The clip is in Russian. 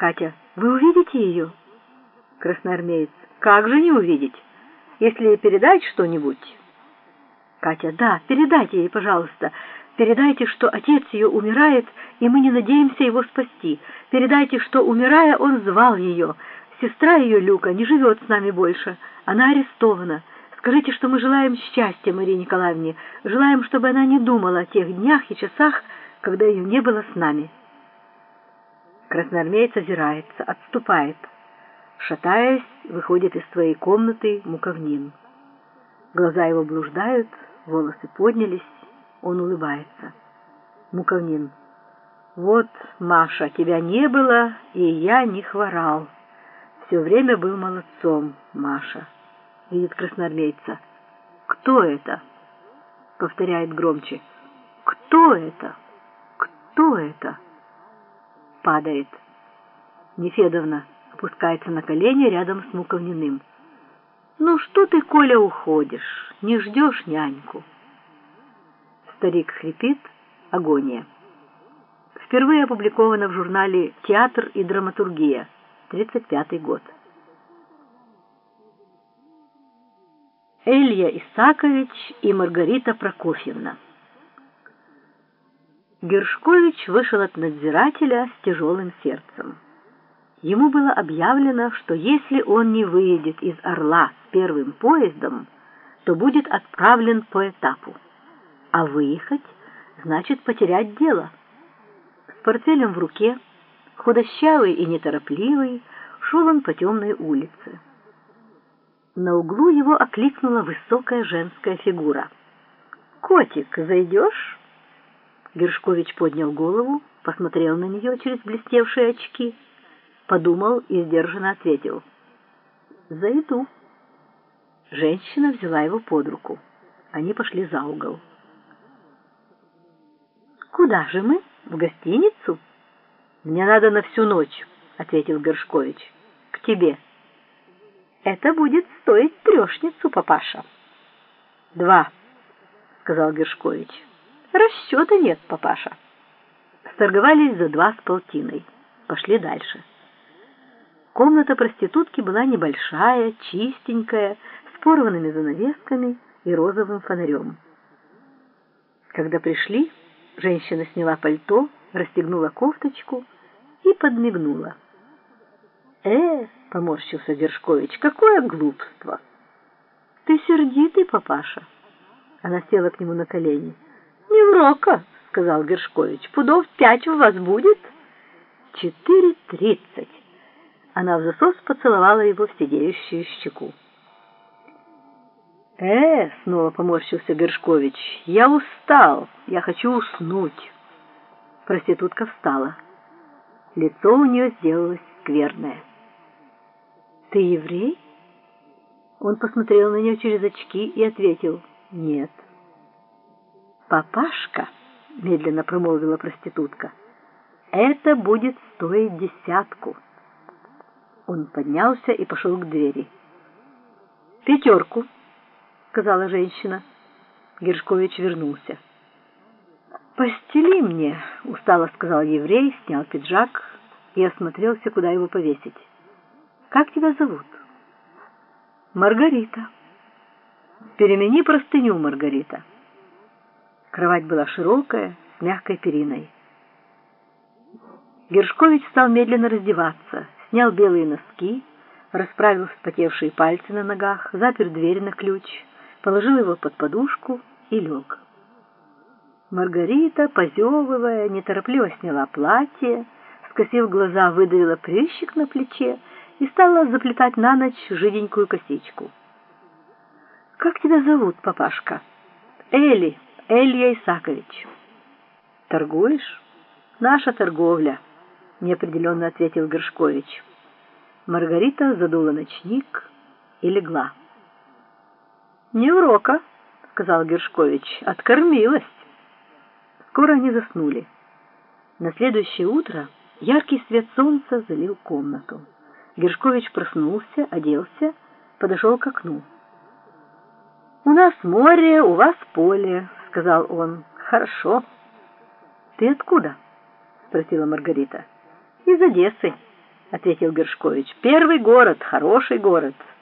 Катя, вы увидите ее? Красноармеец, как же не увидеть, если передать что-нибудь? Катя, да, передайте ей, пожалуйста. Передайте, что отец ее умирает, и мы не надеемся его спасти. Передайте, что, умирая, он звал ее. Сестра ее, Люка, не живет с нами больше. Она арестована. Скажите, что мы желаем счастья Марии Николаевне, желаем, чтобы она не думала о тех днях и часах, когда ее не было с нами. Красноармеец озирается, отступает. Шатаясь, выходит из своей комнаты Муковнин. Глаза его блуждают, волосы поднялись, он улыбается. Муковнин. Вот, Маша, тебя не было, и я не хворал. Все время был молодцом, Маша. Видит красноармейца. Кто это? Повторяет громче. Кто это? Кто это? Падает. Нефедовна опускается на колени рядом с Муковниным. Ну что ты, Коля, уходишь? Не ждешь няньку? Старик хрипит. Агония. Впервые опубликовано в журнале «Театр и драматургия», 1935 год. Илья Исакович и Маргарита Прокофьевна. Гершкович вышел от надзирателя с тяжелым сердцем. Ему было объявлено, что если он не выедет из Орла с первым поездом, то будет отправлен по этапу. А выехать значит потерять дело. С портфелем в руке, худощавый и неторопливый, шел он по темной улице. На углу его окликнула высокая женская фигура. «Котик, зайдешь?» Гершкович поднял голову, посмотрел на нее через блестевшие очки, подумал и сдержанно ответил: «Зайду». Женщина взяла его под руку. Они пошли за угол. «Куда же мы? В гостиницу?» «Мне надо на всю ночь», — ответил Гершкович. «К тебе». «Это будет стоить трешницу, папаша». «2», — сказал Гершкович. «Расчета нет, папаша». Сторговались за 2 с полтиной. Пошли дальше. Комната проститутки была небольшая, чистенькая, с порванными занавесками и розовым фонарем. Когда пришли, женщина сняла пальто, расстегнула кофточку и подмигнула. Поморщился Гершкович, какое глупство! Ты сердитый, папаша. Она села к нему на колени. Не врока, сказал Гершкович, пудов 5 у вас будет? 4:30. Она в засос поцеловала его в сидеющую щеку. Снова поморщился Гершкович, я устал, я хочу уснуть. Проститутка встала. Лицо у нее сделалось скверное. «Ты еврей?» Он посмотрел на нее через очки и ответил: «Нет». «Папашка», — медленно промолвила проститутка, — «это будет стоить 10». Он поднялся и пошел к двери. «5», — сказала женщина. Гершкович вернулся. «Постели мне», — устало сказал еврей, снял пиджак и осмотрелся, куда его повесить. «Как тебя зовут?» «Маргарита». «Перемени простыню, Маргарита». Кровать была широкая, с мягкой периной. Гершкович стал медленно раздеваться, снял белые носки, расправил вспотевшие пальцы на ногах, запер дверь на ключ, положил его под подушку и лег. Маргарита, позевывая, неторопливо сняла платье, скосив глаза, выдавила прыщик на плече и стала заплетать на ночь жиденькую косичку. «Как тебя зовут, папашка?» «Илья Исакович». «Торгуешь?» «Наша торговля», — неопределенно ответил Гершкович. Маргарита задула ночник и легла. «Не урока», — сказал Гершкович, — «откормилась». Скоро они заснули. На следующее утро яркий свет солнца залил комнату. Гершкович проснулся, оделся, подошел к окну. «У нас море, у вас поле», — сказал он. «Хорошо». «Ты откуда?» — спросила Маргарита. «Из Одессы». ответил Гершкович. Первый город, хороший город.